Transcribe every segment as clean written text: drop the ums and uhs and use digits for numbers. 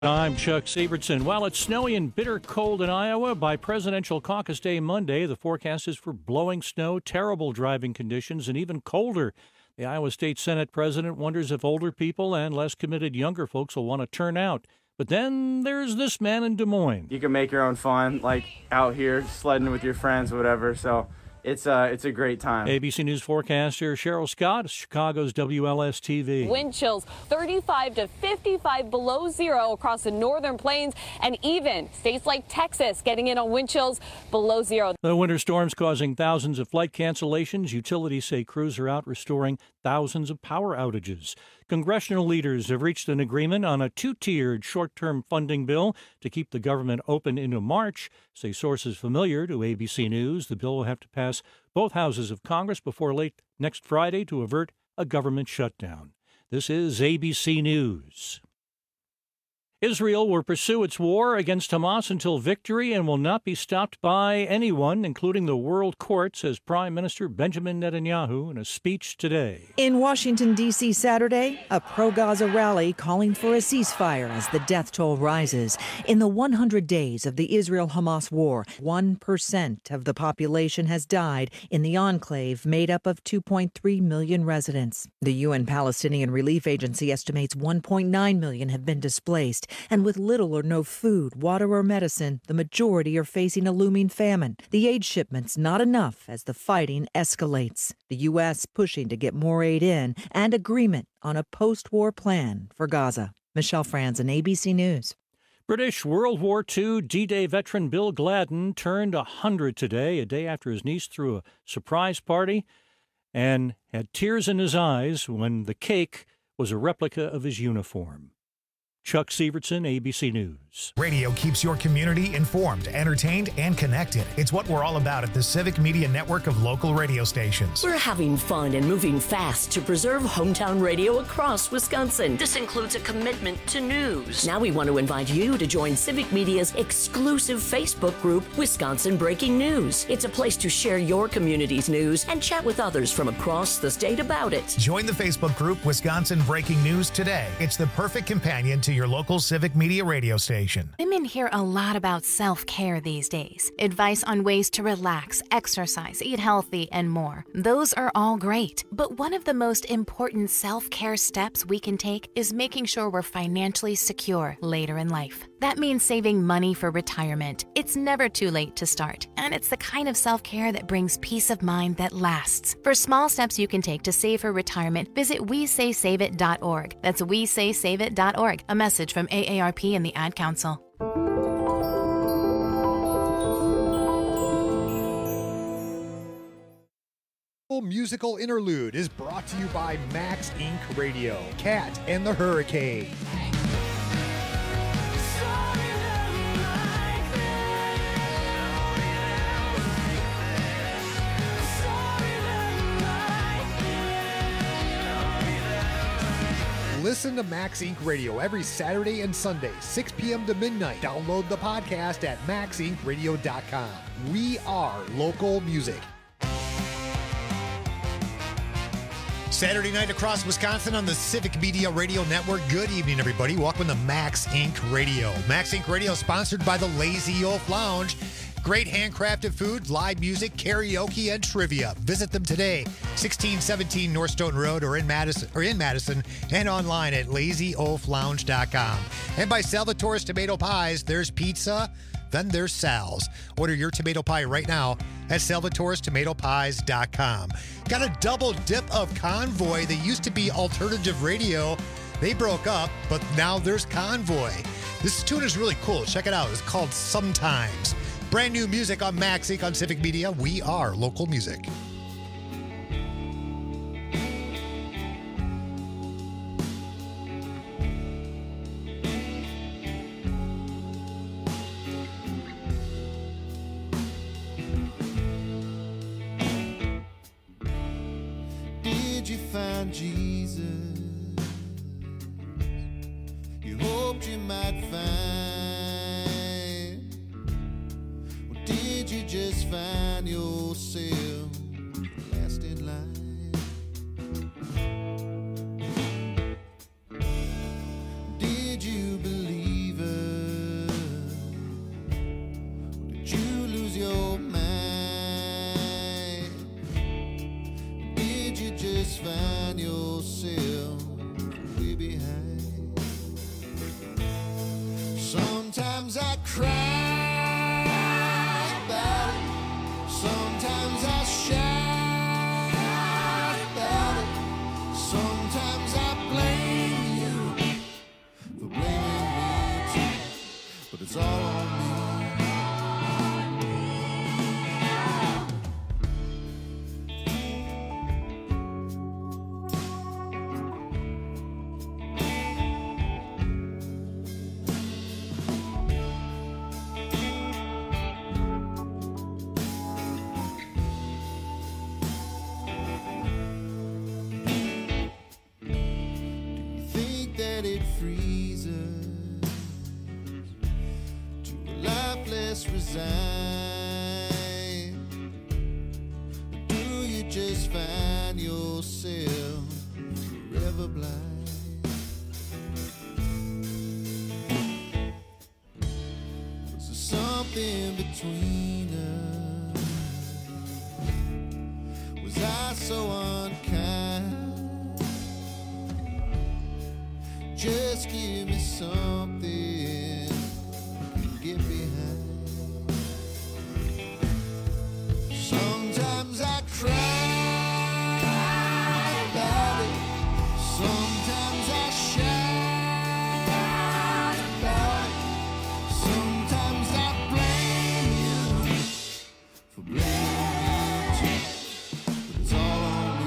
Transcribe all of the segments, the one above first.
I'm Chuck Sievertson. While it's snowy and bitter cold in Iowa, by Presidential Caucus Day Monday, the forecast is for blowing snow, terrible driving conditions, and even colder. The Iowa State Senate president wonders if older people and less committed younger folks will want to turn out. But then there's this man in Des Moines. You can make your own fun, like out here sledding with your friends, whatever. So it's a great time. ABC News forecaster Cheryl Scott, Chicago's WLS-TV. Wind chills 35 to 55 below zero across the northern plains, and even states like Texas getting in on wind chills below zero. The winter storms causing thousands of flight cancellations. Utilities say crews are out restoring thousands of power outages. Congressional leaders have reached an agreement on a two-tiered short-term funding bill to keep the government open into March. Say sources familiar to ABC News, the bill will have to pass both houses of Congress before late next Friday to avert a government shutdown. This is ABC News. Israel will pursue its war against Hamas until victory and will not be stopped by anyone, including the world court, says Prime Minister Benjamin Netanyahu in a speech today. In Washington, D.C. Saturday, a pro-Gaza rally calling for a ceasefire as the death toll rises. In the 100 days of the Israel-Hamas war, 1% of the population has died in the enclave made up of 2.3 million residents. The UN Palestinian Relief Agency estimates 1.9 million have been displaced. And with little or no food, water, or medicine, the majority are facing a looming famine. The aid shipments not enough as the fighting escalates. The U.S. pushing to get more aid in and agreement on a post-war plan for Gaza. Michelle Franzen, ABC News. British World War II D-Day veteran Bill Gladden turned 100 today, a day after his niece threw a surprise party and had tears in his eyes when the cake was a replica of his uniform. Chuck Sievertson, ABC News. Radio keeps your community informed, entertained, and connected. It's what we're all about at the Civic Media Network of local radio stations. We're having fun and moving fast to preserve hometown radio across Wisconsin. This includes a commitment to news. Now we want to invite you to join Civic Media's exclusive Facebook group, Wisconsin Breaking News. It's a place to share your community's news and chat with others from across the state about it. Join the Facebook group, Wisconsin Breaking News today. It's the perfect companion to your local Civic Media radio station. Women hear a lot about self-care these days. Advice on ways to relax, exercise, eat healthy, and more. Those are all great. But one of the most important self-care steps we can take is making sure we're financially secure later in life. That means saving money for retirement. It's never too late to start, and it's the kind of self-care that brings peace of mind that lasts. For small steps you can take to save for retirement, visit WeSaySaveIt.org. That's WeSaySaveIt.org. A message from AARP and the Ad Council. Musical interlude is brought to you by Max Inc. Radio, Cat and the Hurricane. Listen to Max Inc. Radio every Saturday and Sunday, 6 p.m. to midnight. Download the podcast at maxincradio.com. We are local music. Saturday night across Wisconsin on the Civic Media Radio Network. Good evening, everybody. Welcome to Max Inc. Radio. Max Inc. Radio sponsored by the Lazy Oaf Lounge. Great handcrafted food, live music, karaoke, and trivia. Visit them today, 1617 North Stoughton Road or in Madison, and online at lazyoaflounge.com. And by Salvatore's Tomato Pies, there's pizza, then there's Sal's. Order your tomato pie right now at salvatorestomatopies.com. Got a double dip of Convoy. They used to be alternative radio. They broke up, but now there's Convoy. This tune is really cool. Check it out. It's called Sometimes. Brand new music on Max Inc. on Civic Media. We are local music. Did you find Jesus? You hoped you might find. Did you just find yourself last in line? Did you believe Sometimes I cry about it. Sometimes I shout about it. Sometimes I blame you for blaming me too. But it's all on me. It freezes to a life less resigned. Or do you just find yourself forever blind? Was there something between us? Was I so unkind? Just give me something to get behind. Sometimes I cry about it. Sometimes I shout about it. Sometimes I blame you for blaming me too. But it's all on me.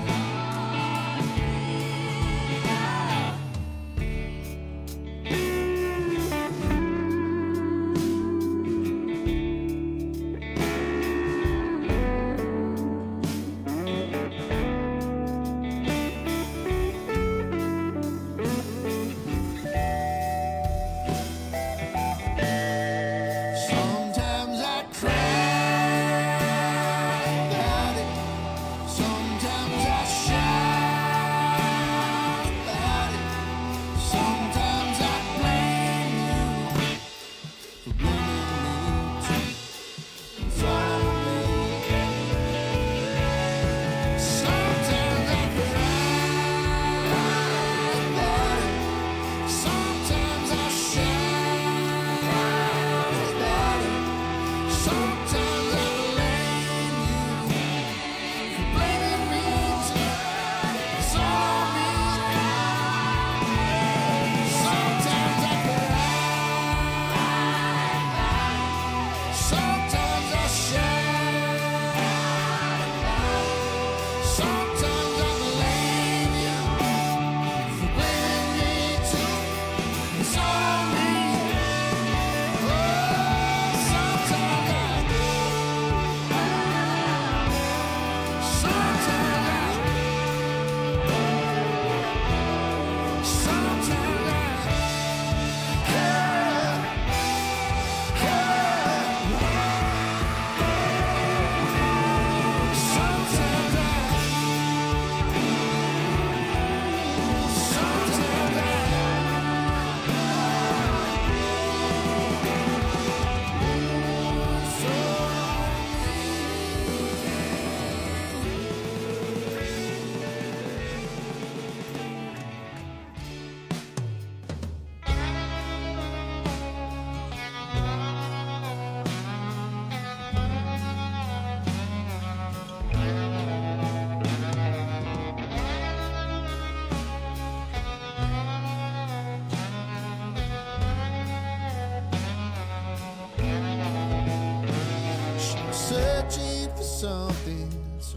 Something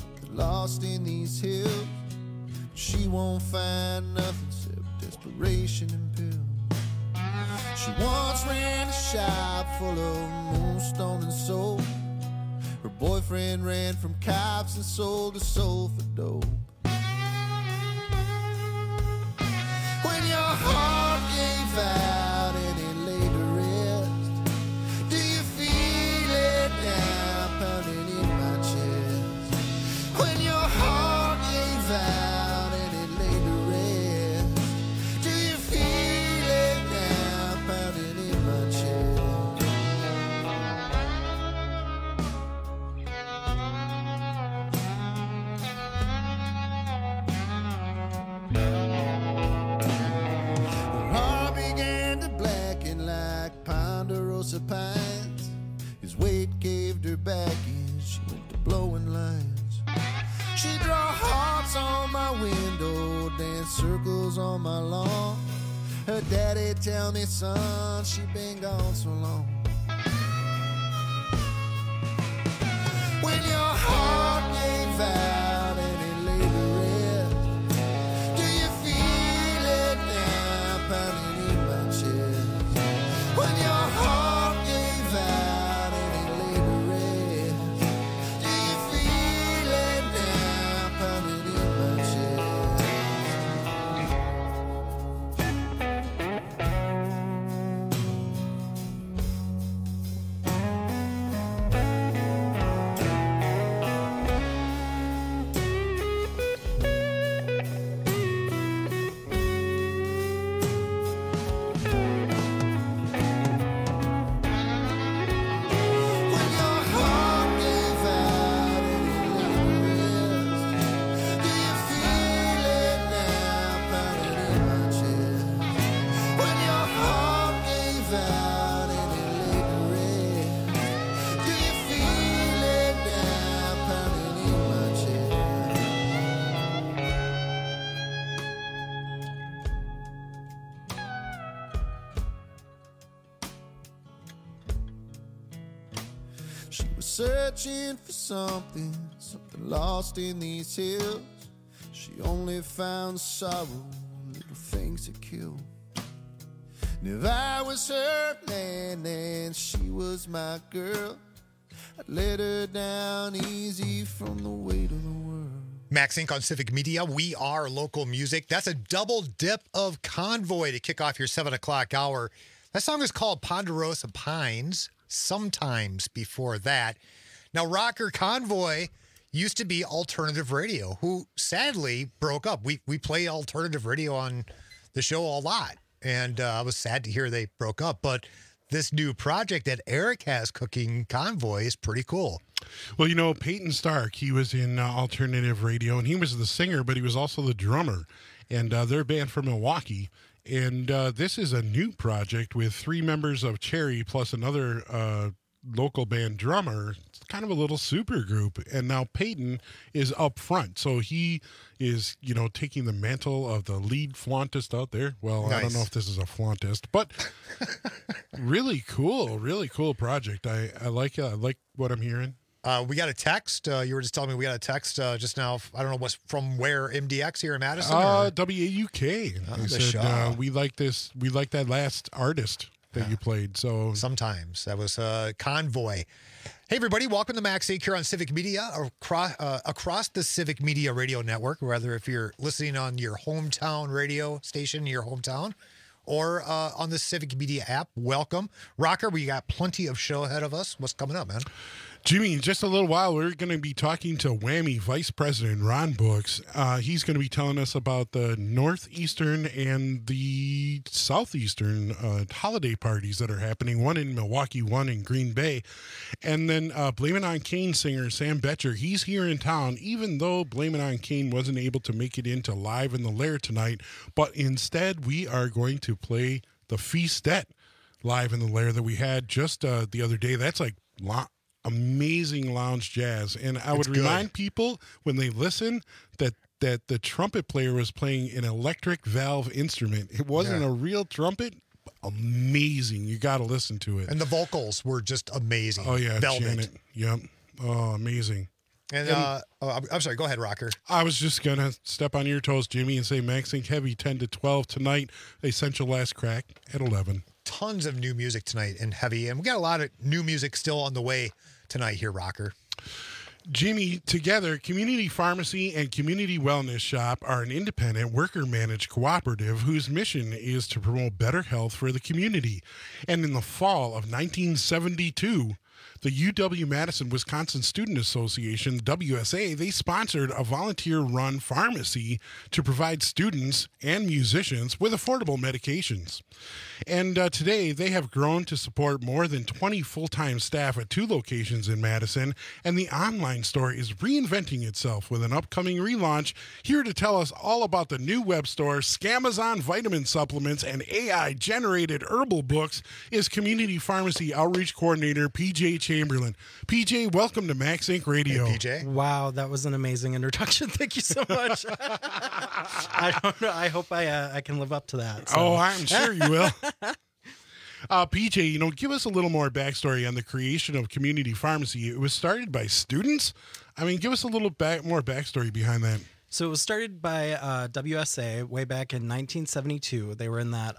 lost in these hills. She won't find nothing except desperation and pills. She once ran a shop full of moonstone and soap. Her boyfriend ran from cops and sold her soul for dope. When your heart gave out and it laid to rest, do you feel it now pounding in my chest? When your heart gave out and it laid to rest, do you feel it now pounding in my chest? Ponderosa pines. His weight gave her back and she went to blowing lines. She draw hearts on my window, dance circles on my lawn. Her daddy tell me, son, she been gone so long. When your heart gave out and it laid to rest, do you feel it now pounding in my chest? When your heart gave out and it laid to rest, do you feel it now pounding in my chest? She was searching for something lost in these hills. She only found sorrow, little things to kill. And if I was her man and she was my girl, I'd let her down easy from the weight of the world. Max Inc. on Civic Media. We are local music. That's a double dip of Convoy to kick off your 7 o'clock hour. That song is called Ponderosa Pines. Sometimes before that. Now, rocker Convoy used to be alternative radio, who sadly broke up. We play alternative radio on the show a lot, and I was sad to hear they broke up. But this new project that Eric has cooking, Convoy, is pretty cool. Well, you know, Peyton Stark, he was in alternative radio, and he was the singer, but he was also the drummer. And they're a band from Milwaukee. And this is a new project with 3 members of Cherry plus another local band drummer. It's kind of a little super group. And now Peyton is up front. So he is, you know, taking the mantle of the lead flautist out there. Well, nice. I don't know if this is a flautist, but really cool project. I like what I'm hearing. We got a text. You were just telling me we got a text just now. I don't know what's from where, MDX here in Madison? WAUK. They said, we like this. We like that last artist that you played. So sometimes that was Convoy. Hey, everybody. Welcome to Max Inc. here on Civic Media, across the Civic Media Radio Network, whether if you're listening on your hometown radio station, your hometown, or on the Civic Media app. Welcome. Rocker, we got plenty of show ahead of us. What's coming up, man? Jimmy, in just a little while, we're going to be talking to Whammy Vice President Ron Brooks. He's going to be telling us about the Northeastern and the Southeastern holiday parties that are happening, one in Milwaukee, one in Green Bay. And then Blame It on Kane singer Sam Betcher, he's here in town, even though Blame It on Kane wasn't able to make it into Live in the Lair tonight. But instead, we are going to play the Feastette Live in the Lair that we had just the other day. That's like amazing lounge jazz, and I would remind people when they listen that the trumpet player was playing an electric valve instrument. It wasn't a real trumpet. Amazing. You got to listen to it. And the vocals were just amazing. Oh yeah, Velvet. Janet. Yep. Oh, amazing. And I'm sorry, go ahead, Rocker. I was just going to step on your toes, Jimmy, and say Max Inc. Heavy 10 to 12 tonight. Essential Last Crack at 11. Tons of new music tonight in Heavy, and we got a lot of new music still on the way tonight here, Rocker. Jimmy, together, Community Pharmacy and Community Wellness Shop are an independent worker-managed cooperative whose mission is to promote better health for the community. And in the fall of 1972, The UW-Madison Wisconsin Student Association, WSA, they sponsored a volunteer-run pharmacy to provide students and musicians with affordable medications. And today, they have grown to support more than 20 full-time staff at 2 locations in Madison, and the online store is reinventing itself with an upcoming relaunch. Here to tell us all about the new web store, Scamazon Vitamin Supplements, and AI-generated herbal books is Community Pharmacy Outreach Coordinator PJ Chamberlain. PJ, welcome to Max Inc. Radio. Hey, PJ. Wow, that was an amazing introduction. Thank you so much. I don't know. I hope I can live up to that. So. Oh, I'm sure you will. PJ, give us a little more backstory on the creation of Community Pharmacy. It was started by students. I mean, give us a little more backstory behind that. So it was started by WSA way back in 1972. They were in that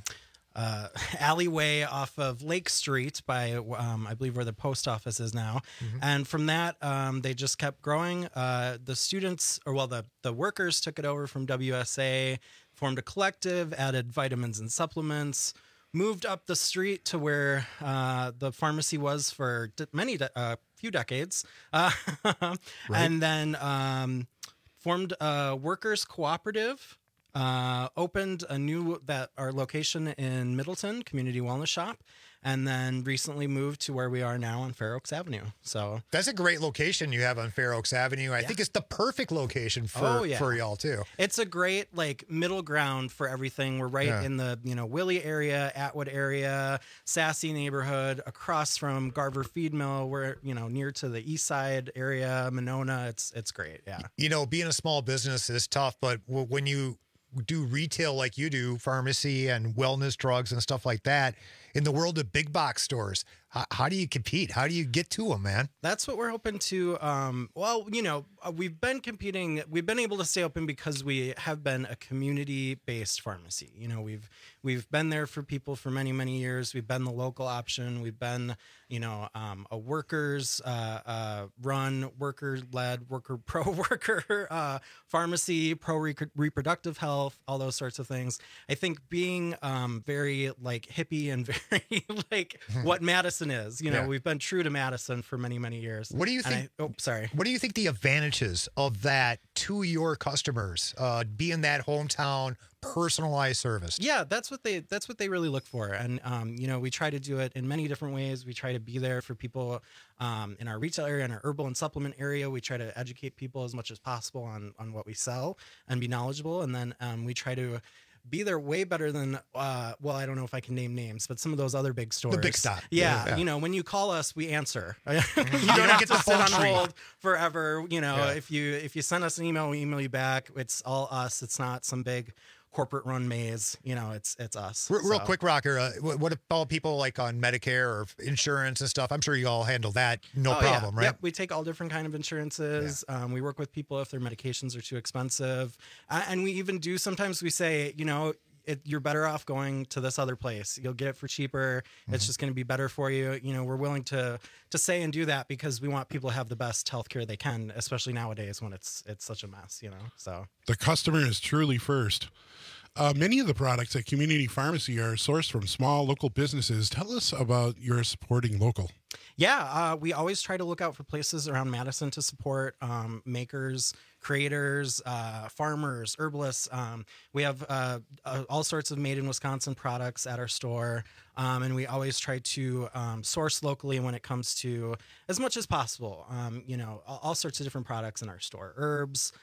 alleyway off of Lake Street by, I believe, where the post office is now. Mm-hmm. And from that, they just kept growing. The students, the workers took it over from WSA, formed a collective, added vitamins and supplements, moved up the street to where the pharmacy was for few decades, right. And then formed a workers cooperative, opened our location in Middleton, Community Wellness Shop, and then recently moved to where we are now on Fair Oaks Avenue. So that's a great location you have on Fair Oaks Avenue. I think it's the perfect location for y'all too. It's a great middle ground for everything. We're right in the Willie area, Atwood area, Sassy neighborhood, across from Garver Feed Mill. We're near to the East Side area, Monona. It's great. Yeah. Being a small business is tough, but when you do retail like you do, pharmacy and wellness drugs and stuff like that, in the world of big box stores, how do you compete? How do you get to them, man? That's what we're hoping to. We've been competing. We've been able to stay open because we have been a community-based pharmacy. We've been there for people for many, many years. We've been the local option. We've been, a workers run, worker-led, worker pharmacy, reproductive health, all those sorts of things. I think being very hippie and very what Madison is. We've been true to Madison for many, many years. What do you think? What do you think the advantages of that to your customers, being that hometown personalized service? Yeah, that's what they really look for. And, we try to do it in many different ways. We try to be there for people in our retail area, in our herbal and supplement area. We try to educate people as much as possible on what we sell and be knowledgeable. And then we try to be there way better than, I don't know if I can name names, but some of those other big stores. The big stuff. Yeah. When you call us, we answer. You don't get to sit on hold forever. If you send us an email, we email you back. It's all us. It's not some big corporate run maze. It's us. Real quick, Rocker. What about people like on Medicare or insurance and stuff? I'm sure you all handle that no problem, right? Yep. We take all different kind of insurances. Yeah. We work with people if their medications are too expensive, and we even do. Sometimes we say, you're better off going to this other place. You'll get it for cheaper. Mm-hmm. It's just going to be better for you. We're willing to say and do that because we want people to have the best healthcare they can, especially nowadays when it's such a mess. So the customer is truly first. Many of the products at Community Pharmacy are sourced from small local businesses. Tell us about your supporting local. Yeah, we always try to look out for places around Madison to support makers, creators, farmers, herbalists. We have all sorts of made in Wisconsin products at our store, and we always try to source locally when it comes to as much as possible. All sorts of different products in our store: herbs,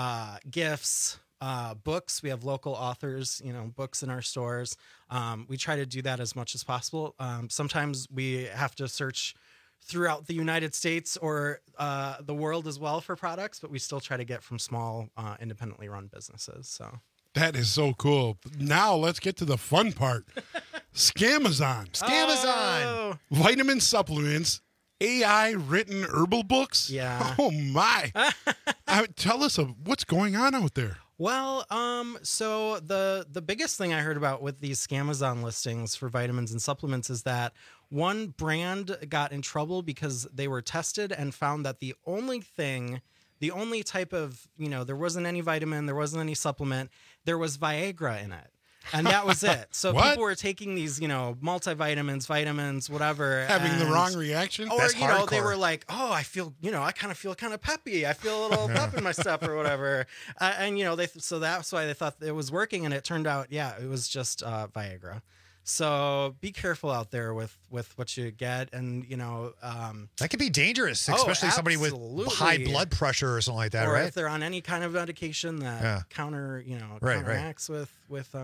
gifts. Books. We have local authors, books in our stores. We try to do that as much as possible. Sometimes we have to search throughout the United States or the world as well for products, but we still try to get from small, independently run businesses. So that is so cool. Now let's get to the fun part. Scamazon. Oh. Vitamin supplements. AI written herbal books. Yeah. Oh my. Tell us what's going on out there. Well, so the biggest thing I heard about with these Scamazon listings for vitamins and supplements is that one brand got in trouble because they were tested and found that the only type of, there wasn't any vitamin, there wasn't any supplement, there was Viagra in it. And that was it. So What? people were taking these, multivitamins, vitamins, whatever. Having the and- wrong reaction? Or, That's they hardcore. were like, oh, I feel, I kind of feel kind of peppy. I feel a little pep in my step or whatever. So that's why they thought it was working. And it turned out, it was just Viagra. So be careful out there with what you get. And, That could be dangerous, especially somebody with high blood pressure or something like that, or right? if they're on any kind of medication that counteracts with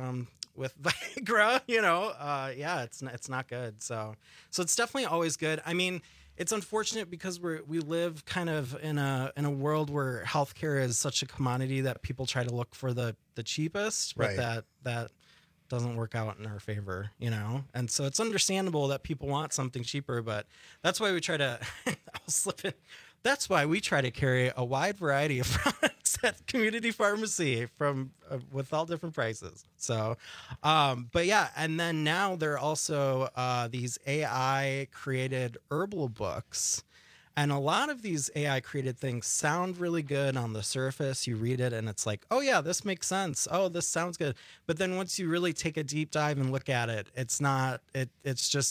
Viagra, it's not good. So it's definitely always good. I mean, it's unfortunate because we live kind of in a world where healthcare is such a commodity that people try to look for the cheapest, but that doesn't work out in our favor, And so it's understandable that people want something cheaper, but that's why we try to I'll slip in. That's why we try to carry a wide variety of products at Community Pharmacy from with all different prices. So, but yeah, and then now there are also these AI created herbal books. And a lot of these AI created things sound really good on the surface. You read it and it's like, oh yeah, this makes sense. Oh, this sounds good. But then once you really take a deep dive and look at it, it's not, it's just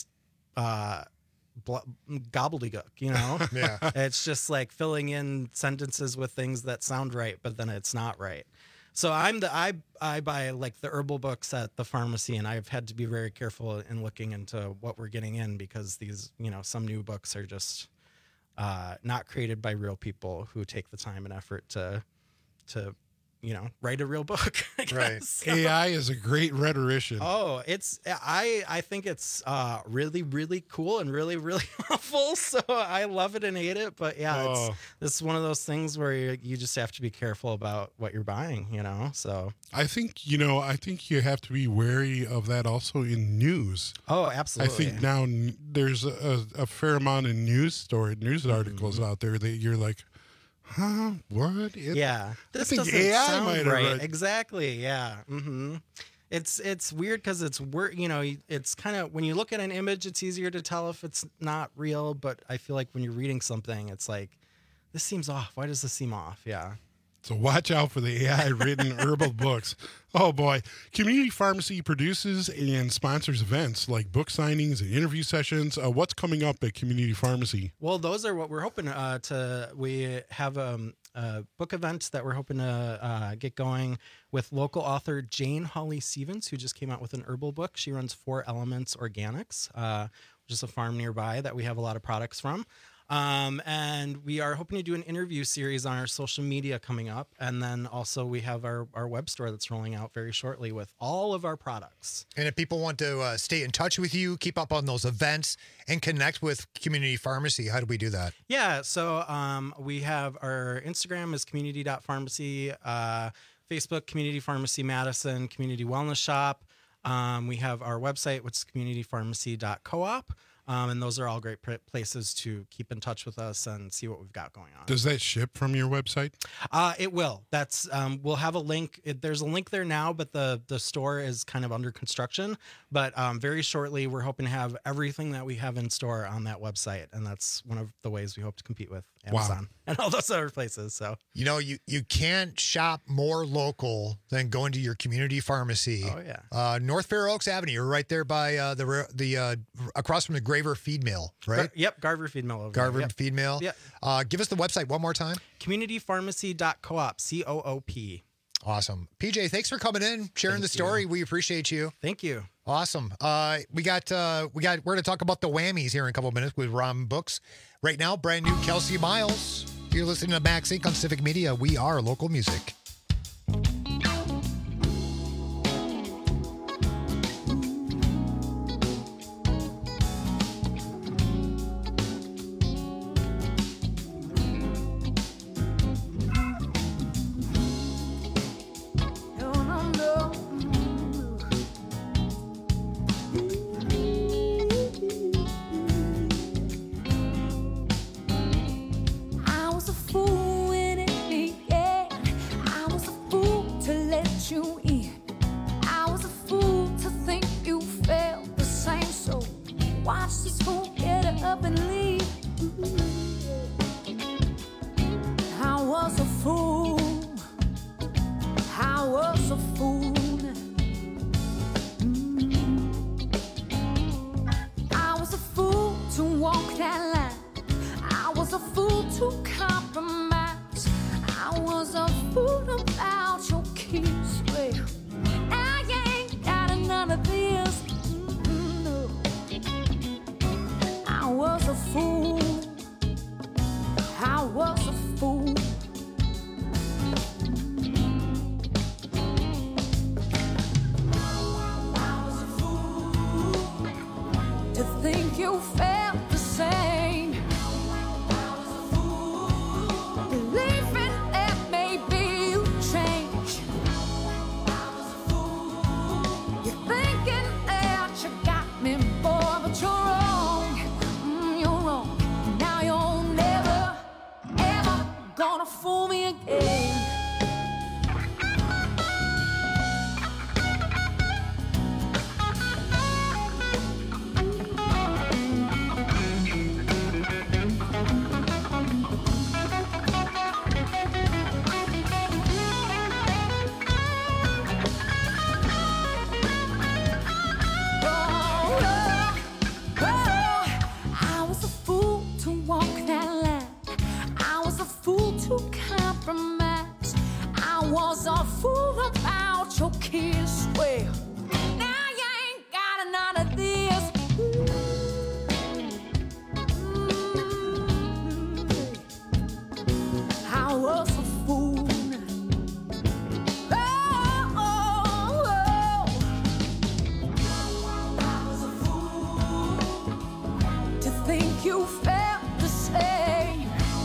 gobbledygook, Yeah. It's just like filling in sentences with things that sound right, but then it's not right. So I buy like the herbal books at the pharmacy, and I've had to be very careful in looking into what we're getting in because these, some new books are just not created by real people who take the time and effort to write a real book. I guess. Right. So- AI is a great rhetorician. Oh, I think it's really, really cool and really, really awful. So I love it and hate it. But this is one of those things where you just have to be careful about what you're buying, So I think you have to be wary of that also in news. Oh, absolutely. I think now there's a fair amount of news articles out there that you're like, huh? What? This think doesn't AI sound might have right. read- Exactly. Yeah. Mm-hmm. It's weird because it's kind of when you look at an image, it's easier to tell if it's not real. But I feel like when you're reading something, it's like this seems off. Why does this seem off? Yeah. So watch out for the AI-written herbal books. Oh, boy. Community Pharmacy produces and sponsors events like book signings and interview sessions. What's coming up at Community Pharmacy? Well, those are what we're hoping to. We have a book event that we're hoping to get going with local author Jane Hawley Stevens, who just came out with an herbal book. She runs 4 Elements Organics, which is a farm nearby that we have a lot of products from. And we are hoping to do an interview series on our social media coming up. And then also we have our web store that's rolling out very shortly with all of our products. And if people want to stay in touch with you, keep up on those events, and connect with Community Pharmacy, how do we do that? Yeah, so we have our Instagram is community.pharmacy, Facebook, Community Pharmacy Madison, Community Wellness Shop. We have our website, which is communitypharmacy.coop. And those are all great places to keep in touch with us and see what we've got going on. Does that ship from your website? It will. That's we'll have a link. There's a link there now, but the store is kind of under construction. But very shortly, we're hoping to have everything that we have in store on that website, and that's one of the ways we hope to compete with Amazon and all those other places. So you can't shop more local than going to your community pharmacy. Oh yeah, North Fair Oaks Avenue. You're right there by the across from the Graver Feed Mill, right? Yep, Garver Feed Mill. Over Garver there. Yep. Feed Mill. Yep. Give us the website one more time. Communitypharmacy.coop. COOP. Awesome. PJ, thanks for coming in, sharing the story. We appreciate you. Thank you. Awesome. We're going to talk about the whammies here in a couple of minutes with Ron Books. Right now, brand new Kelsey Miles. You're listening to Max Inc. on Civic Media. We are local music. I was a fool when it began. I was a fool to let you in. I was a fool to think you felt the same. So watch this fool get up and leave. I was a fool. I was a fool. was a fool to compromise. I was a fool about your kiss. Well, I ain't got none of this. No. I was a fool. I was a fool. To think you felt the same. Believing that maybe you change. You're thinking that you got me, boy, but you're wrong. You're wrong. Now you're never, ever gonna fool me again. Compromise. I was a fool about your kiss. Well, now you ain't got none of this. I was a fool. I was a fool to think you felt the same.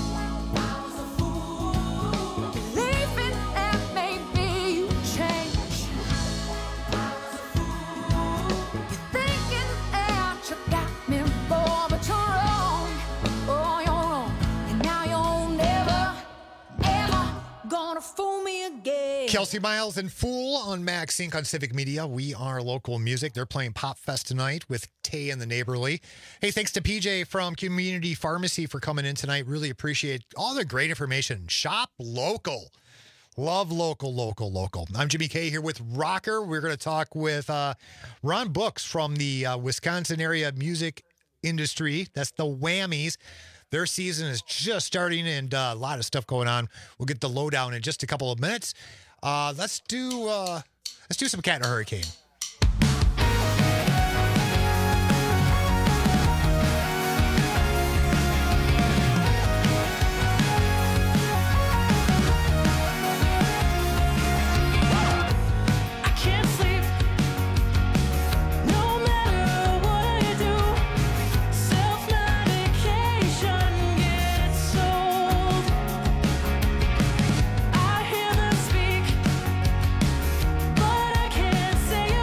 Kelsey Miles and Fool on Max Inc. on Civic Media. We are local music. They're playing Pop Fest tonight with Tay and the Neighborly. Hey, thanks to PJ from Community Pharmacy for coming in tonight. Really appreciate all the great information. Shop local. Love local, local, local. I'm Jimmy K here with Rocker. We're going to talk with Ron Books from the Wisconsin area music industry. That's the Whammies. Their season is just starting and a lot of stuff going on. We'll get the lowdown in just a couple of minutes. Let's do some Cat in a Hurricane. Say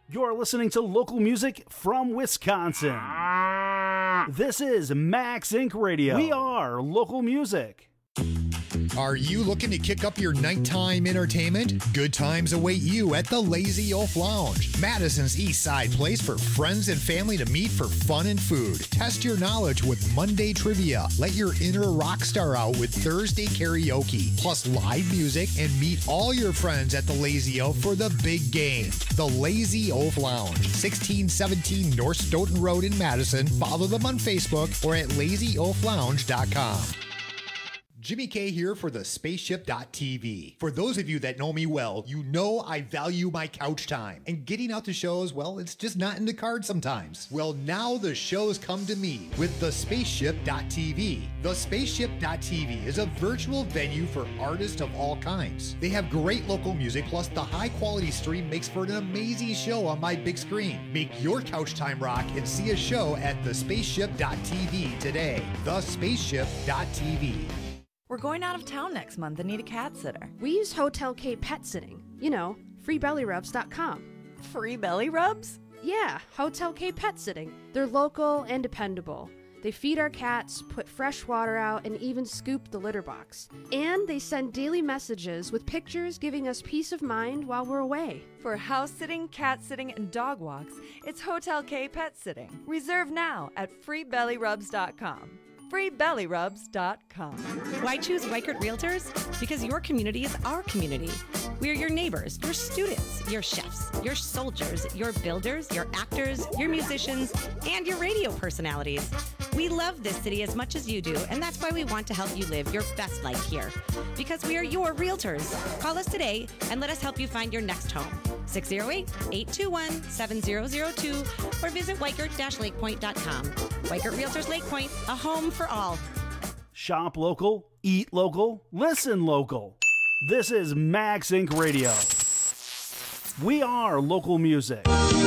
You're listening to local music from Wisconsin. This is Max Inc. Radio. We are local music. Are you looking to kick up your nighttime entertainment? Good times await you at the Lazy Oaf Lounge, Madison's East Side place for friends and family to meet for fun and food. Test your knowledge with Monday trivia. Let your inner rock star out with Thursday karaoke, plus live music, and meet all your friends at the Lazy Oaf for the big game. The Lazy Oaf Lounge, 1617 North Stoughton Road in Madison. Follow them on Facebook or at lazyoaflounge.com. Jimmy K here for the Spaceship.tv. For those of you that know me well, you know I value my couch time. And getting out to shows, well, it's just not in the cards sometimes. Well, now the shows come to me with the Spaceship.tv. The Spaceship.tv is a virtual venue for artists of all kinds. They have great local music, plus the high-quality stream makes for an amazing show on my big screen. Make your couch time rock and see a show at the Spaceship.tv today. The Spaceship.tv. We're going out of town next month and need a cat sitter. We use Hotel K Pet Sitting. You know, freebellyrubs.com. Free belly rubs? Yeah, Hotel K Pet Sitting. They're local and dependable. They feed our cats, put fresh water out, and even scoop the litter box. And they send daily messages with pictures giving us peace of mind while we're away. For house sitting, cat sitting, and dog walks, it's Hotel K Pet Sitting. Reserve now at freebellyrubs.com. freebellyrubs.com. Why choose Weichert Realtors? Because your community is our community. We're your neighbors, your students, your chefs, your soldiers, your builders, your actors, your musicians, and your radio personalities. We love this city as much as you do, and that's why we want to help you live your best life here. Because we are your realtors. Call us today and let us help you find your next home. 608-821-7002 or visit Weichert-LakePoint.com. Weichert Realtors Lake Point, a home for all. Shop local, eat local, listen local. This is Max Inc. Radio. We are local music.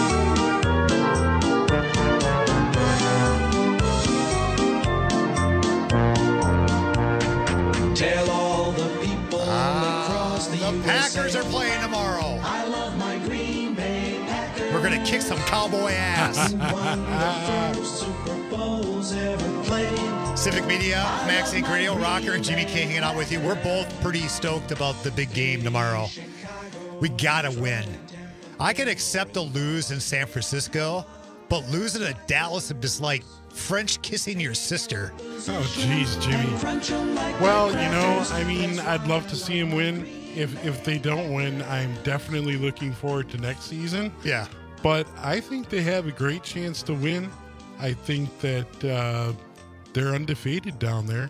Tell all the people across the USA. Packers are playing tomorrow. I love my Green Bay Packers. We're going to kick some cowboy ass. Super Bowls ever played. Civic Media, Max Inc. Radio, Rocker, and Jimmy K hanging out with you. We're both pretty stoked about the big game tomorrow. We got to win. I could accept a lose in San Francisco, but losing to Dallas is just like French kissing your sister. Oh, jeez, Jimmy. Well, you know, I mean, I'd love to see him win. If they don't win, I'm definitely looking forward to next season. Yeah. But I think they have a great chance to win. I think that they're undefeated down there.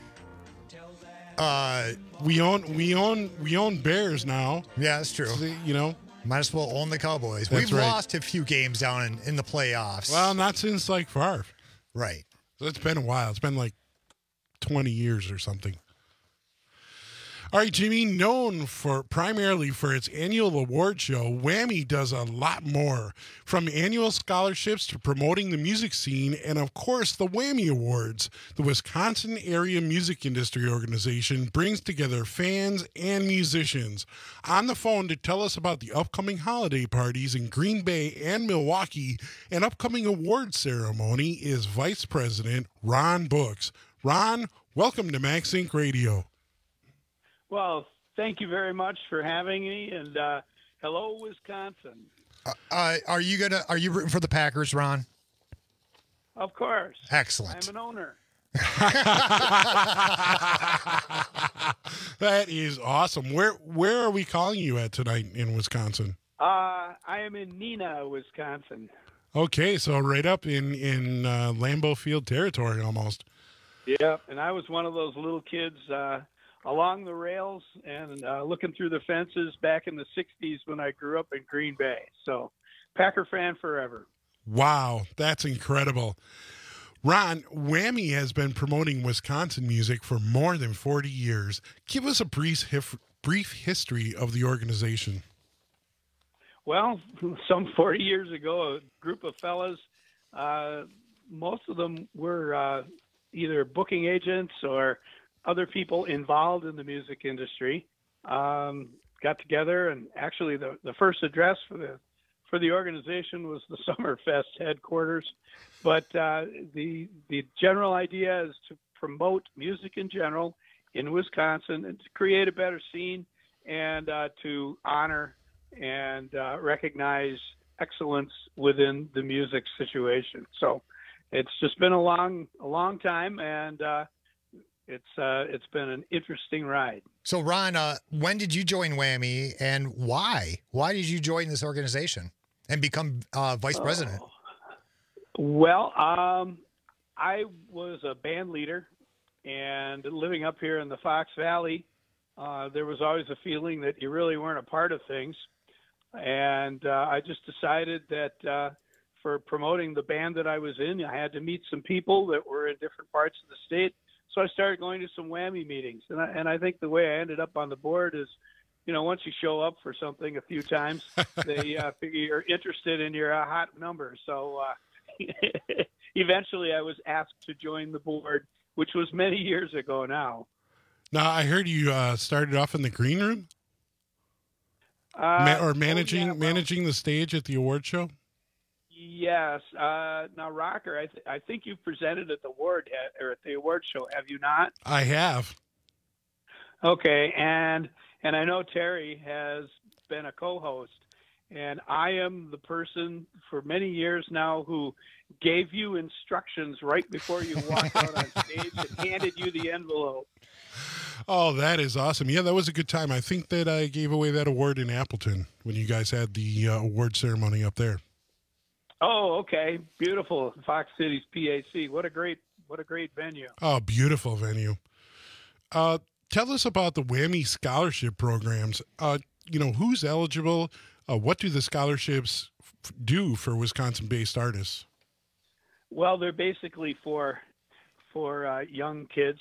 We own Bears now. Yeah, that's true. So, you know, might as well own the Cowboys. That's We've right. lost a few games down in the playoffs. Well, not since like Favre. Right. So it's been a while. It's been like 20 years or something. All right, Jimmy, known primarily for its annual award show, Whammy does a lot more. From annual scholarships to promoting the music scene, and of course, the Whammy Awards. The Wisconsin Area Music Industry Organization brings together fans and musicians. On the phone to tell us about the upcoming holiday parties in Green Bay and Milwaukee and upcoming award ceremony is Vice President Ron Books. Ron, welcome to Max Inc. Radio. Well, thank you very much for having me, and hello, Wisconsin. Are you rooting for the Packers, Ron? Of course. Excellent. I'm an owner. That is awesome. Where are we calling you at tonight in Wisconsin? I am in Neenah, Wisconsin. Okay, so right up in Lambeau Field territory almost. Yeah, and I was one of those little kids along the rails and looking through the fences back in the 60s when I grew up in Green Bay. So, Packer fan forever. Wow, that's incredible. Ron, Whammy has been promoting Wisconsin music for more than 40 years. Give us a brief history of the organization. Well, some 40 years ago, a group of fellas, most of them were either booking agents or other people involved in the music industry, got together, and actually the first address for the for the organization was the Summerfest headquarters, but the general idea is to promote music in general in Wisconsin and to create a better scene and to honor and recognize excellence within the music situation. So it's just been a long time, and it's been an interesting ride. So, Ron, when did you join Whammy, and why? Why did you join this organization and become vice president? Well, I was a band leader, and living up here in the Fox Valley, there was always a feeling that you really weren't a part of things. And I just decided that for promoting the band that I was in, I had to meet some people that were in different parts of the state. So I started going to some Whammy meetings. And I think the way I ended up on the board is, once you show up for something a few times, they figure you're interested in your hot number. So eventually I was asked to join the board, which was many years ago now. Now, I heard you started off in the green room? Managing the stage at the award show? Yes. Now, Rocker, I think you presented at the award show, have you not? I have. Okay, and I know Terry has been a co-host, and I am the person for many years now who gave you instructions right before you walked out on stage and handed you the envelope. Oh, that is awesome. Yeah, that was a good time. I think that I gave away that award in Appleton when you guys had the award ceremony up there. Oh, okay. Beautiful. Fox Cities PAC. What a great venue. Oh, beautiful venue. Tell us about the Whammy scholarship programs. Who's eligible? What do the scholarships do for Wisconsin-based artists? Well, they're basically for young kids,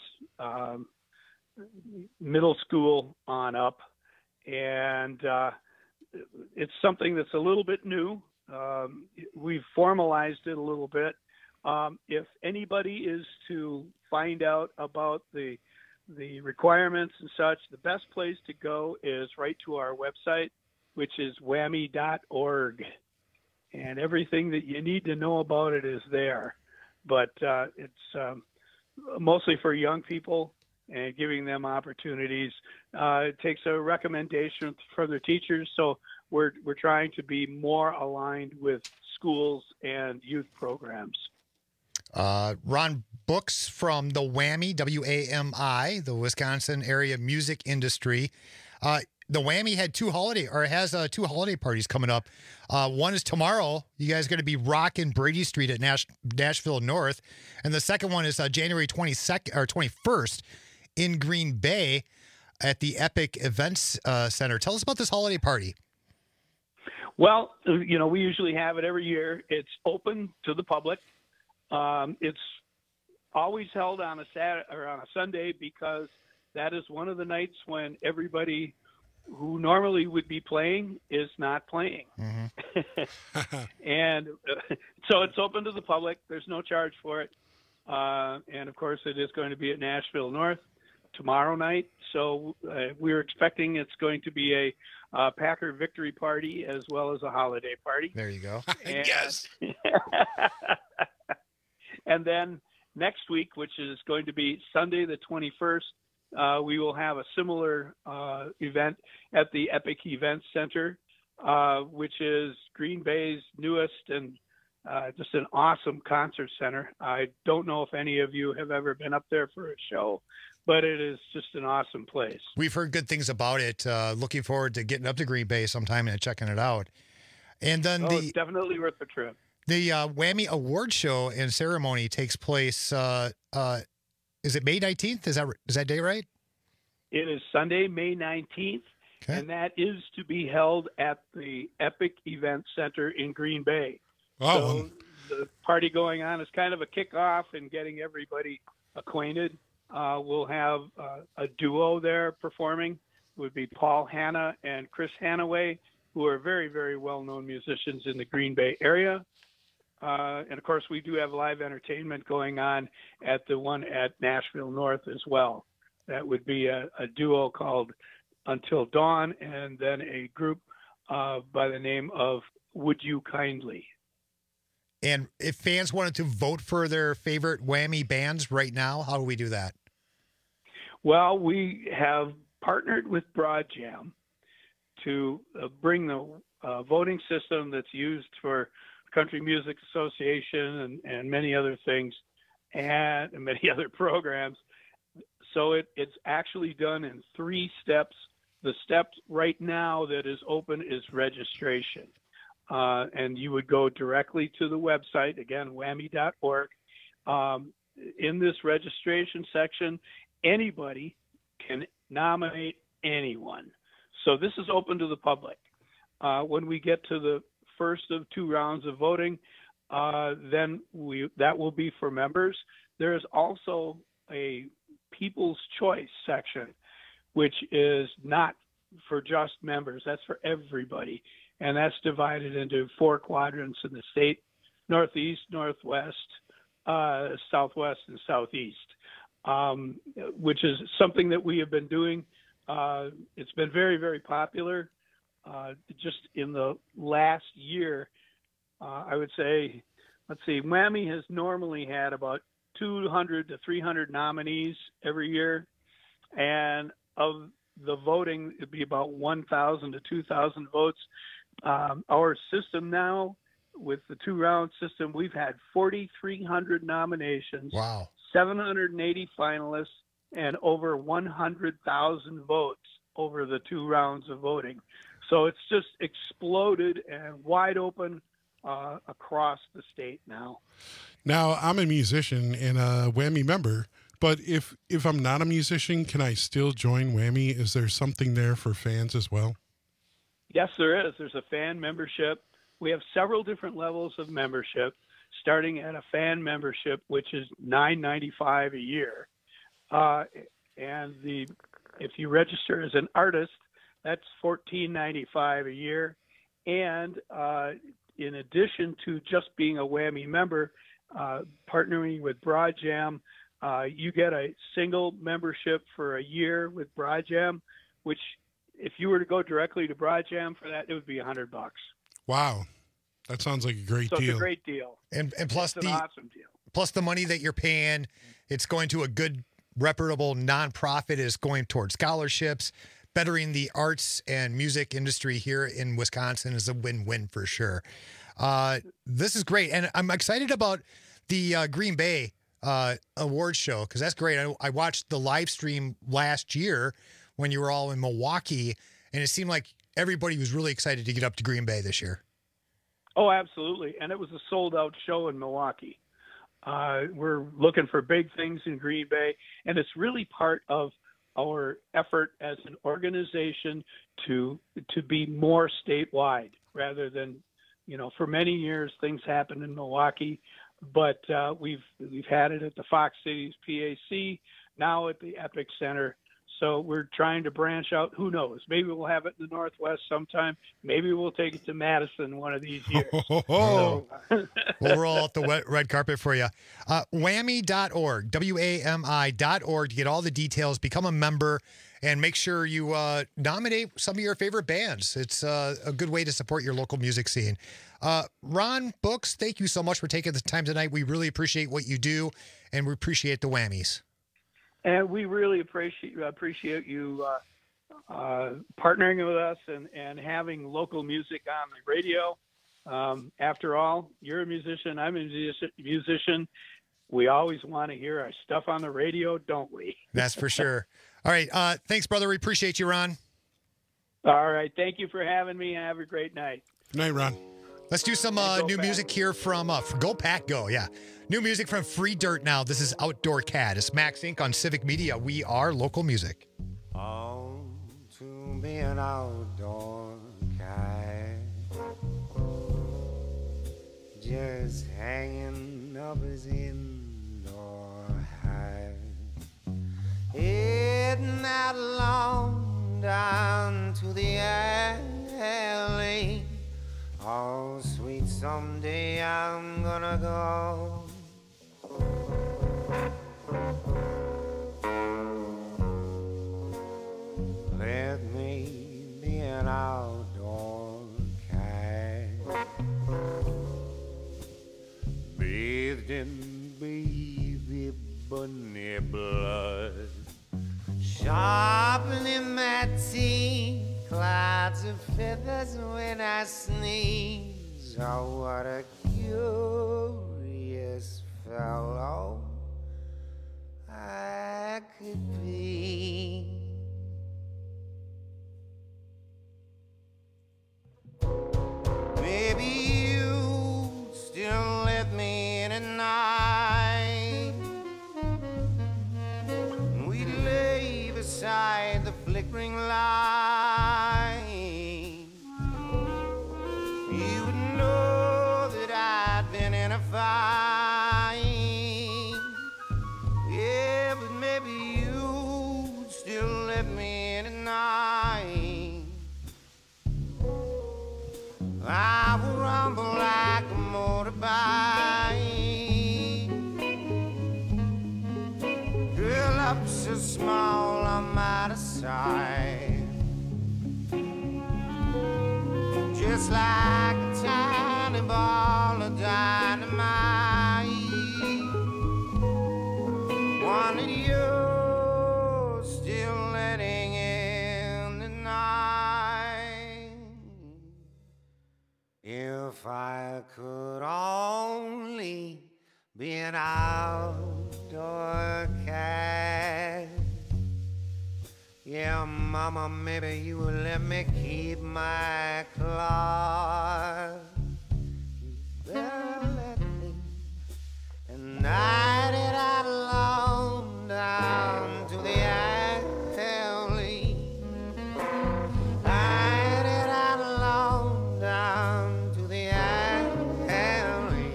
middle school on up, and it's something that's a little bit new. We've formalized it a little bit. If anybody is to find out about the requirements and such, the best place to go is right to our website, which is whammy.org. And everything that you need to know about it is there. But it's mostly for young people and giving them opportunities. It takes a recommendation from their teachers, so we're trying to be more aligned with schools and youth programs. Ron Books from the Whammy, W-A-M-I, the Wisconsin Area Music Industry. The Whammy has two holiday parties coming up. One is tomorrow. You guys are going to be rocking Brady Street at Nashville North. And the second one is January 22nd or 21st in Green Bay at the Epic Events Center. Tell us about this holiday party. Well, we usually have it every year. It's open to the public. It's always held on a Saturday or on a Sunday because that is one of the nights when everybody who normally would be playing is not playing. Mm-hmm. And so it's open to the public. There's no charge for it. And of course it is going to be at Nashville North tomorrow night. So we're expecting it's going to be a Packer victory party as well as a holiday party. There you go. And, yes. And then next week, which is going to be Sunday the 21st, we will have a similar event at the Epic Events Center, which is Green Bay's newest and just an awesome concert center. I don't know if any of you have ever been up there for a show, but it is just an awesome place. We've heard good things about it. Looking forward to getting up to Green Bay sometime and checking it out. And then it's definitely worth the trip. The Whammy Award Show and ceremony takes place. Is it May 19th? Is that day right? It is Sunday, May 19th, and that is to be held at the Epic Event Center in Green Bay. Oh, so the party going on is kind of a kickoff and getting everybody acquainted. We'll have a duo there performing. It would be Paul Hanna and Chris Hannaway, who are very, very well-known musicians in the Green Bay area. And, of course, we do have live entertainment going on at the one at Nashville North as well. That would be a duo called Until Dawn and then a group by the name of Would You Kindly? And if fans wanted to vote for their favorite Whammy bands right now, how do we do that? Well, we have partnered with BroadJam to bring the voting system that's used for Country Music Association and many other things and many other programs. So it's actually done in 3 steps. The step right now that is open is registration. And you would go directly to the website, again, whammy.org. In this registration section, anybody can nominate anyone. So this is open to the public. When we get to the first of 2 rounds of voting, then that will be for members. There is also a People's Choice section, which is not for just members. That's for everybody. And that's divided into 4 quadrants in the state: Northeast, Northwest, Southwest, and Southeast, which is something that we have been doing. It's been very, very popular. Just in the last year, I would say, Whammy has normally had about 200 to 300 nominees every year. And of the voting, it'd be about 1,000 to 2,000 votes. Our system now, with the 2-round system, we've had 4,300 nominations. Wow. 780 finalists, and over 100,000 votes over the 2 rounds of voting. So it's just exploded and wide open across the state now. Now, I'm a musician and a Whammy member, but if I'm not a musician, can I still join Whammy? Is there something there for fans as well? Yes, there is. There's a fan membership. We have several different levels of membership, starting at a fan membership, which is $9.95 a year. And if you register as an artist, that's $14.95 a year. And in addition to just being a Whammy member, partnering with BroadJam, you get a single membership for a year with BroadJam, which if you were to go directly to BroadJam for that, it would be $100. Wow. That sounds like a great So deal. it's a great deal. And plus it's an awesome deal. Plus the money that you're paying, it's going to a good, reputable nonprofit. Is going towards scholarships. Bettering the arts and music industry here in Wisconsin is a win-win for sure. This is great. And I'm excited about the Green Bay awards show, because that's great. I watched the live stream last year when you were all in Milwaukee, and it seemed like everybody was really excited to get up to Green Bay this year. Oh, absolutely. And it was a sold-out show in Milwaukee. We're looking for big things in Green Bay, and it's really part of our effort as an organization to be more statewide rather than, for many years things happened in Milwaukee, but we've had it at the Fox Cities PAC, now at the Epic Center. So we're trying to branch out. Who knows? Maybe we'll have it in the Northwest sometime. Maybe we'll take it to Madison one of these years. We'll roll out the red carpet for you. Whammy.org, WAMI.org to get all the details. Become a member and make sure you nominate some of your favorite bands. It's a good way to support your local music scene. Ron Books, thank you so much for taking the time tonight. We really appreciate what you do, and we appreciate the Whammies. And we really appreciate you partnering with us and having local music on the radio. After all, you're a musician, I'm a musician. We always want to hear our stuff on the radio, don't we? That's for sure. All right. Thanks, brother. We appreciate you, Ron. All right. Thank you for having me. Have a great night. Good night, Ron. Let's do some new music here from Go Pack Go. Yeah. New music from Free Dirt now. This is Outdoor Cat. It's Max Inc. on Civic Media. We are local music. On to be an outdoor cat, just hanging up his indoor hat, heading out along down to the alley. Oh, sweet, someday I'm gonna go. Let me be an outdoor cat. me blood. Sharpening my teeth, clouds of feathers when I sneeze. Oh, what a curious fellow I could be. Maybe you still let me in at night. We'd lay beside the flickering light. You would know that I'd been in a fight. Yeah, but maybe you'd still let me in at night. I will rumble like a motorbike. Girl, up so small I'm out of sight. Just like a tiny ball of dynamite. One of you still letting in the night. If I could only be an outdoor cat. Yeah, mama, maybe you will let me keep my claws. You better let me. And I did out alone down to the alley. I did out alone down to the alley.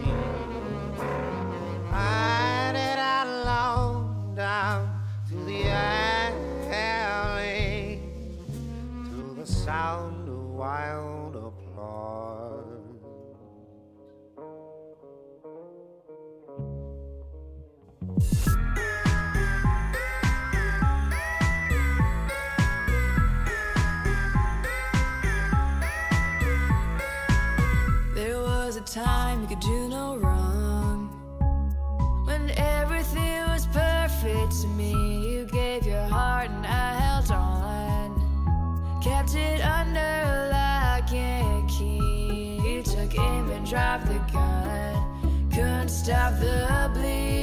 I did out alone down to the alley. To the sound of wild applause. There was a time you could do no wrong, when everything was perfect to me. You gave your heart and I held on, kept it under lock and key. You took aim and dropped the gun, couldn't stop the bleed.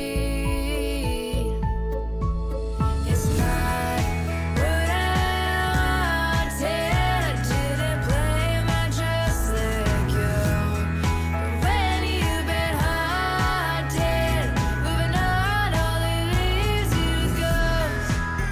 It's not what I wanted. I didn't blame, I just let go. But when you've been haunted, moving on, all it leaves you is ghosts.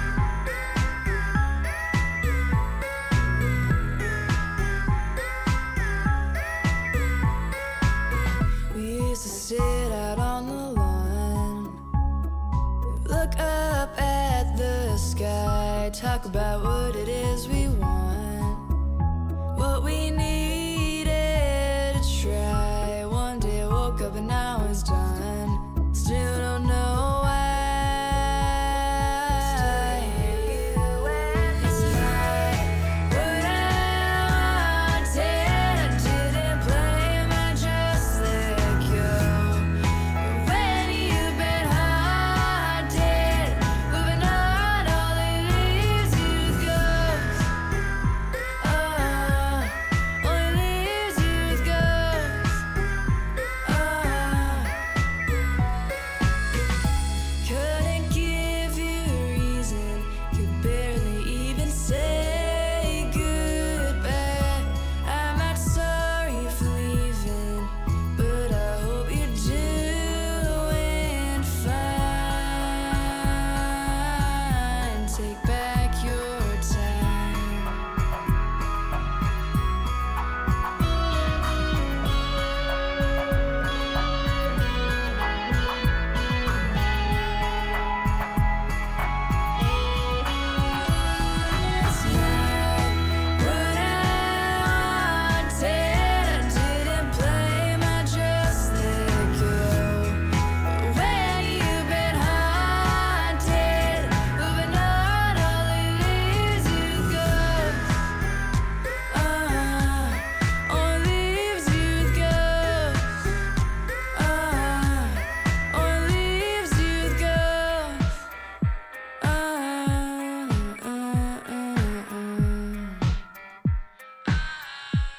We used to sit out on the lawn, look up at the sky, talk about what it is we want, what we needed to try. One day I woke up and now it's done. Still don't know why. It's not what I wanted. I didn't blame, I just let go. But when you've been haunted, moving on, all it leaves you is ghosts.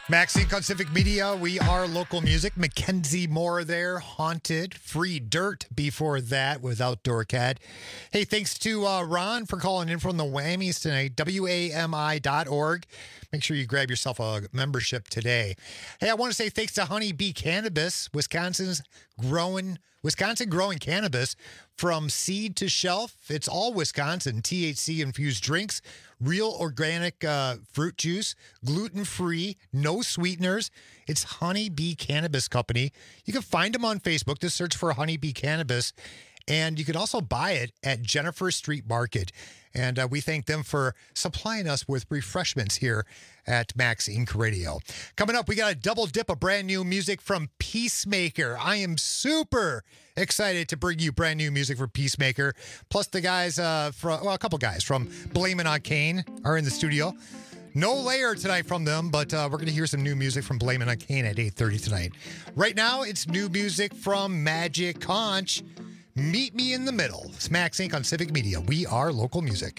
Max Inc. on Civic Media. We are local music. Mackenzie Moore there. Haunted. Free Dirt before that with Outdoor Cat. Hey, thanks to Ron for calling in from the Whammies tonight. WAMI.org. Make sure you grab yourself a membership today. Hey, I want to say thanks to Honey Bee Cannabis, Wisconsin growing cannabis from seed to shelf. It's all Wisconsin THC infused drinks, real organic fruit juice, gluten-free, no sweeteners. It's Honey Bee Cannabis Company. You can find them on Facebook. Just search for Honey Bee Cannabis. And you can also buy it at Jennifer Street Market. And we thank them for supplying us with refreshments here at Max Inc. Radio. Coming up, we got a double dip of brand new music from Peacemaker. I am super excited to bring you brand new music for Peacemaker. Plus the guys, a couple guys from Blame It on Kane are in the studio. No layer tonight from them, but we're going to hear some new music from Blame It on Kane at 8:30 tonight. Right now, it's new music from Magic Conch. Meet Me in the Middle. It's Max Inc. on Civic Media. We are local music.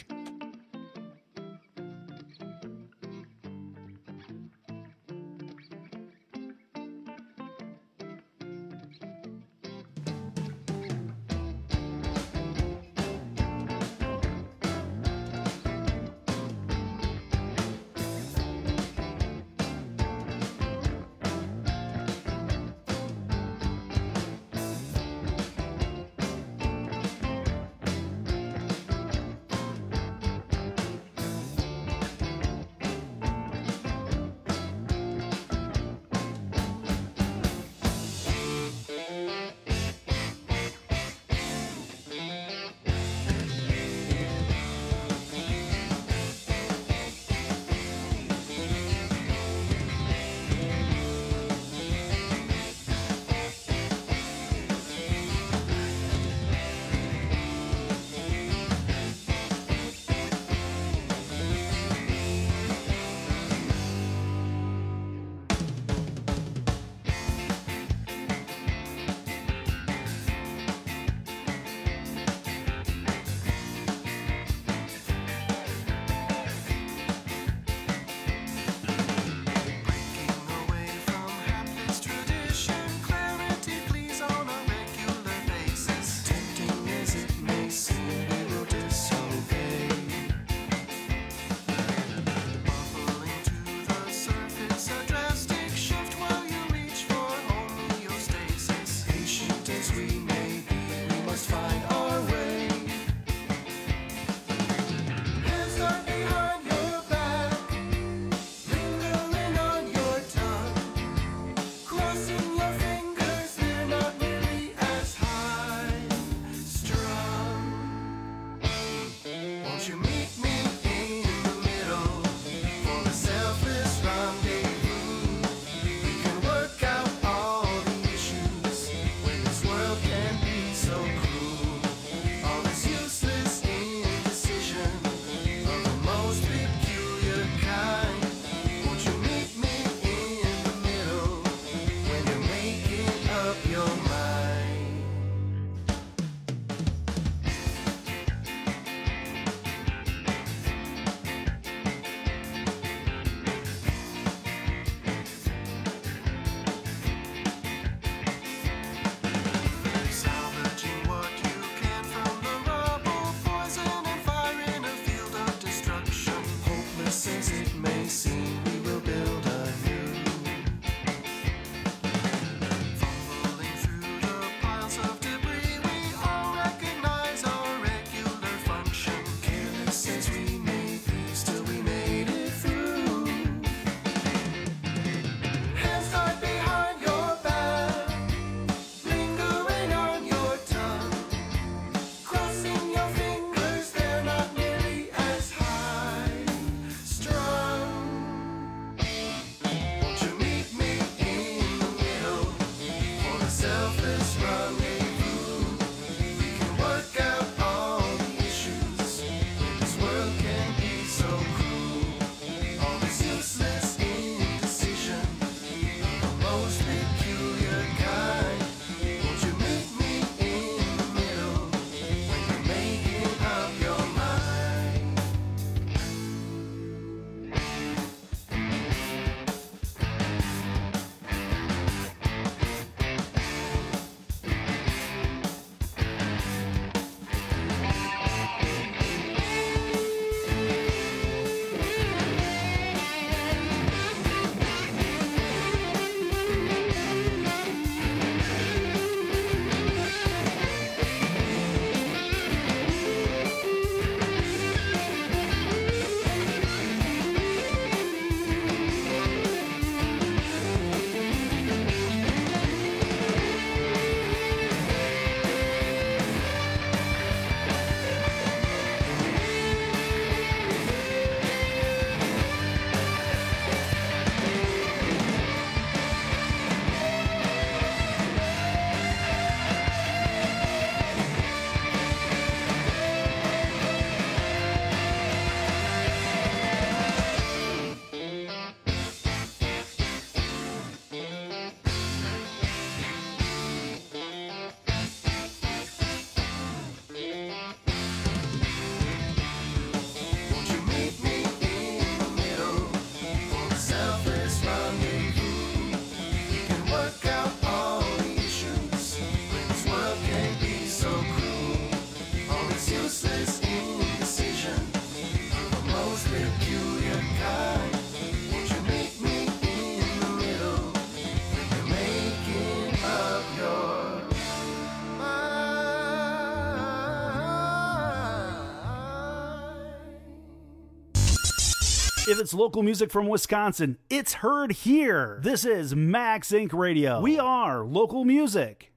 If it's local music from Wisconsin, it's heard here. This is Max Inc. Radio. We are local music.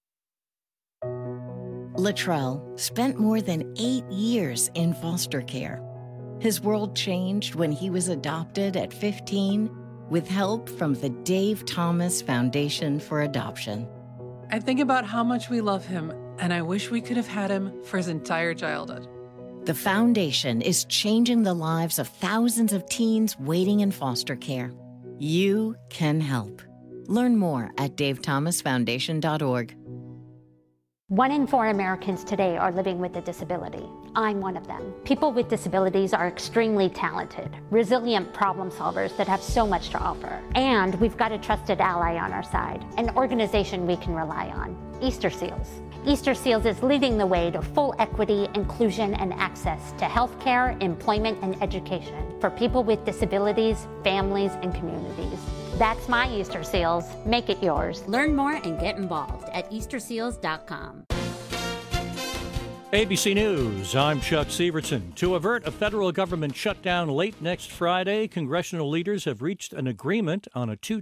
Latrell spent more than 8 years in foster care. His world changed when he was adopted at 15 with help from the Dave Thomas Foundation for Adoption. I think about how much we love him, and I wish we could have had him for his entire childhood. The foundation is changing the lives of thousands of teens waiting in foster care. You can help. Learn more at davethomasfoundation.org. 1 in 4 Americans today are living with a disability. I'm one of them. People with disabilities are extremely talented, resilient problem solvers that have so much to offer. And we've got a trusted ally on our side, an organization we can rely on, Easter Seals. Easter Seals is leading the way to full equity, inclusion, and access to healthcare, employment, and education for people with disabilities, families, and communities. That's my Easter Seals. Make it yours. Learn more and get involved at easterseals.com. ABC News, I'm Chuck Severson. To avert a federal government shutdown late next Friday, congressional leaders have reached an agreement on a 2